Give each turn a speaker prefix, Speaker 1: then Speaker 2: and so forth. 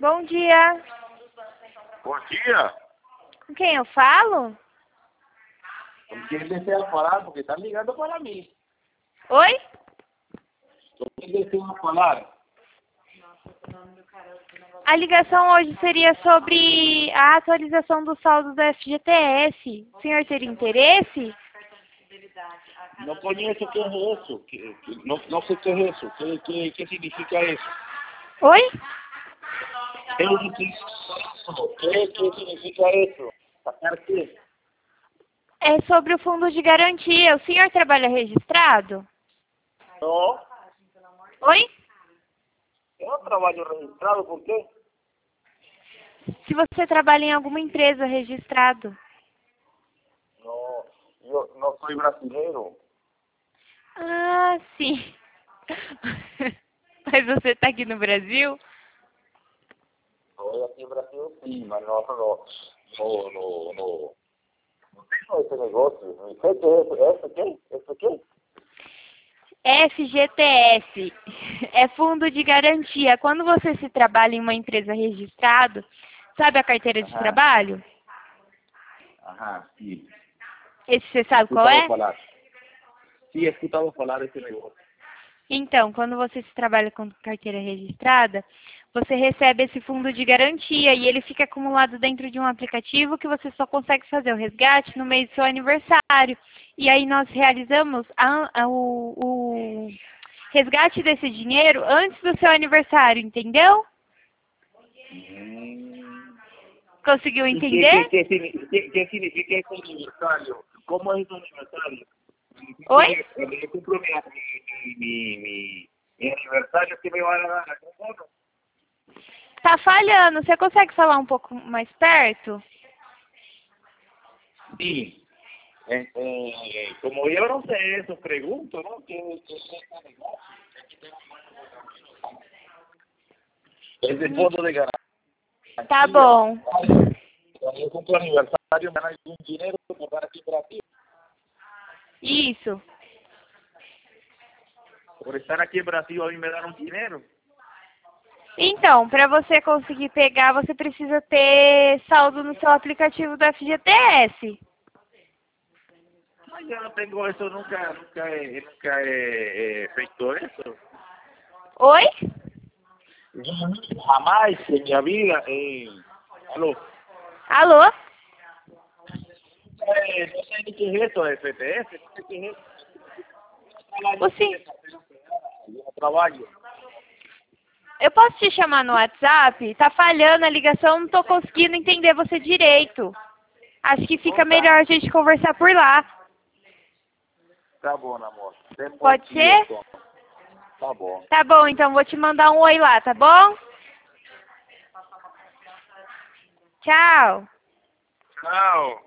Speaker 1: Bom dia.
Speaker 2: Bom dia.
Speaker 1: Com quem eu falo?
Speaker 2: Com quem deseja falar? Porque está ligando para mim.
Speaker 1: Oi?
Speaker 2: Com quem deseja falar?
Speaker 1: A ligação hoje seria sobre a atualização do saldo do FGTS. O senhor teria interesse?
Speaker 2: Não conheço o que é isso. Não sei o que é isso. Que significa isso?
Speaker 1: Oi?
Speaker 2: Eu não sei isso. Que significa isso? Para quê?
Speaker 1: É sobre o fundo de garantia. O senhor trabalha registrado?
Speaker 2: Não.
Speaker 1: Oi?
Speaker 2: Eu não trabalho registrado, por quê?
Speaker 1: Se você trabalha em alguma empresa registrado.
Speaker 2: Não. Eu não sou brasileiro.
Speaker 1: Ah, sim. Mas você está aqui no Brasil?
Speaker 2: Estou aqui no Brasil, sim, mas não tenho esse negócio. Não sei o que é isso. Esse quê? Esse quê?
Speaker 1: FGTS é fundo de garantia. Quando você se trabalha em uma empresa registrada, sabe a carteira de trabalho?
Speaker 2: Aham, sim.
Speaker 1: Esse você sabe qual é?
Speaker 2: Falar. Sim, escutava falar desse negócio.
Speaker 1: Então, quando você se trabalha com carteira registrada, você recebe esse fundo de garantia e ele fica acumulado dentro de um aplicativo que você só consegue fazer o resgate no mês do seu aniversário. E aí nós realizamos o resgate desse dinheiro antes do seu aniversário, entendeu? Conseguiu entender?
Speaker 2: Que significa esse aniversário? Como é esse aniversário?
Speaker 1: Oi?
Speaker 2: Eu cumpro mi aniversário que me vai dar algum bono?
Speaker 1: Tá falhando. Você consegue falar um pouco mais perto?
Speaker 2: Sim. Como eu não sei isso, pergunto, ¿no? Esse fundo de garantia.
Speaker 1: Tá bom.
Speaker 2: Quando eu cumpro aniversário, me dá algum dinheiro para dar aqui para ti.
Speaker 1: Isso.
Speaker 2: Por estar aqui no Brasil, a mim me dar dinheiro.
Speaker 1: Então, para você conseguir pegar, você precisa ter saldo no seu aplicativo do FGTS.
Speaker 2: Mas eu não tenho isso, nunca he feito isso.
Speaker 1: Oi?
Speaker 2: Jamais en mi vida. Aló.
Speaker 1: Alô?
Speaker 2: No sé ni qué es esto de FTS. No sé qué es
Speaker 1: O sim.
Speaker 2: eso. Trabalho.
Speaker 1: Eu posso te chamar no WhatsApp? Tá falhando a ligação, não tô conseguindo entender você direito. Acho que fica melhor a gente conversar por lá.
Speaker 2: Tá bom, amor.
Speaker 1: Pode ser?
Speaker 2: Tá bom.
Speaker 1: Tá bom, então vou te mandar um oi lá, tá bom? Tchau.
Speaker 2: Tchau.